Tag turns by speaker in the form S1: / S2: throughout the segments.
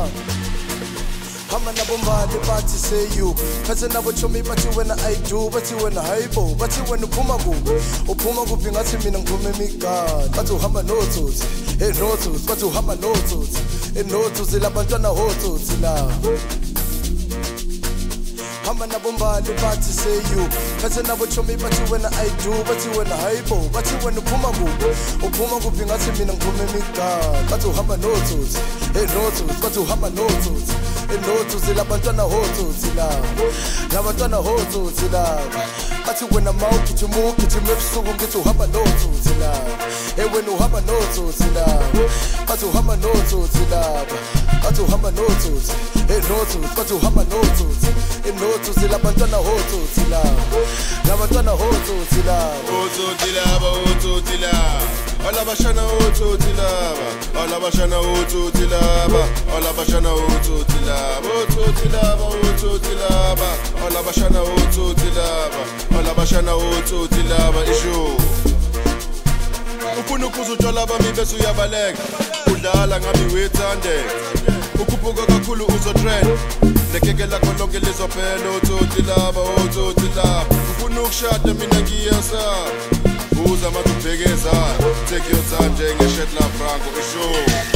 S1: Hama nabo mbali bathi say you Phethe nabo chomi bathi wena I do Bathi wena hayibo Bathi wena uphuma kuphi ngathi mina ngiphume emigani Bathi uhamba notsotsi notsotsi Bathi uhamba notsotsi notsotsi labantwana hotsotsi la Hama nabo mbali bathi say you Phethe nabo chomi bathi wena I do Bathi wena hayibo Bathi wena uphuma kuphi ngathi mina ngiphume emigani Bathi uhamba notsotsi notsotsi Bathi uhamba notsotsi notsotsi labantwana hotsotsi labantwana hotsotsi bathi wena mawugijima ebusuku ngithi uhamba notsotsi wena uhamba notsotsi bathi uhamba notsotsi bathi uhamba notsotsi notsotsi bathi uhamba notsotsi notsotsi labantwana hotsotsi labantwana hotsotsi
S2: hotsotsi laba Alabashana hotsotsi laba Alabashana hotsotsi laba Alabashana hotsotsi laba hotsotsi laba hotsotsi laba Alabashana hotsotsi laba Alabashana hotsotsi laba isho Ufuna ukuzuthola bami bese uyabaleka udlala ngami wethande Ukhuphuka kakhulu uzotrend Lekeke lakho lonke lizophela hotsotsi laba Ufuna ukushada mina ngiyasaba Uza matubhekeza Take your time njengeshetla Franco isho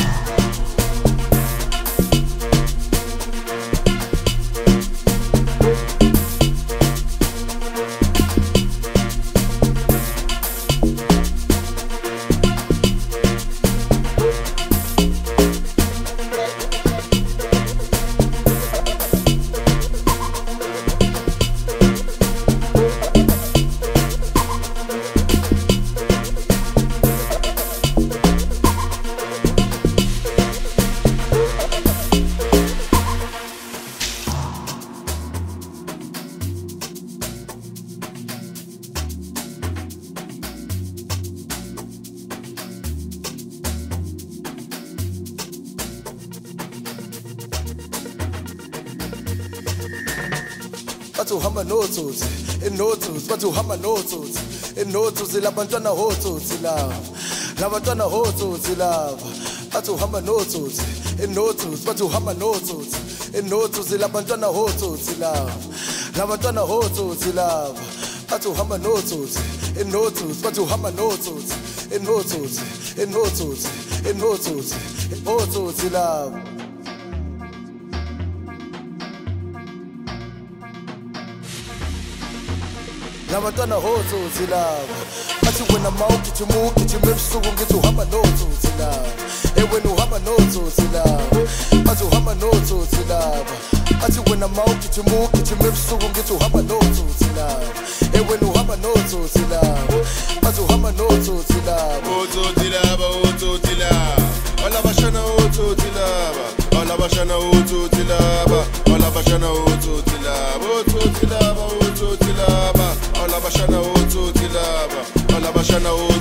S1: Bathi uhamba notsotsi notsotsi bathi uhamba notsotsi notsotsi labantwana hotsotsi labantwana hotsotsi laba bathi uhamba notsotsi notsotsi bathi uhamba notsotsi notsotsi labantwana hotsotsi labantwana hotsotsi laba bathi uhamba notsotsi notsotsi bathi uhamba notsotsi notsotsi hotsotsi laba Labantwana hotsotsi laba bathi wena mawugijima ebusuku ngithi uhamba notsotsi wena uhamba notsotsi bathi uhamba notsotsi bathi wena mawugijima ebusuku ngithi uhamba notsotsi wena uhamba notsotsi bathi uhamba notsotsi
S2: hotsotsi laba Alabashana hotsotsi laba Alabashana hotsotsi laba Alabashana hotsotsi laba hotsotsi laba Alabashana hotsotsi laba Alabashana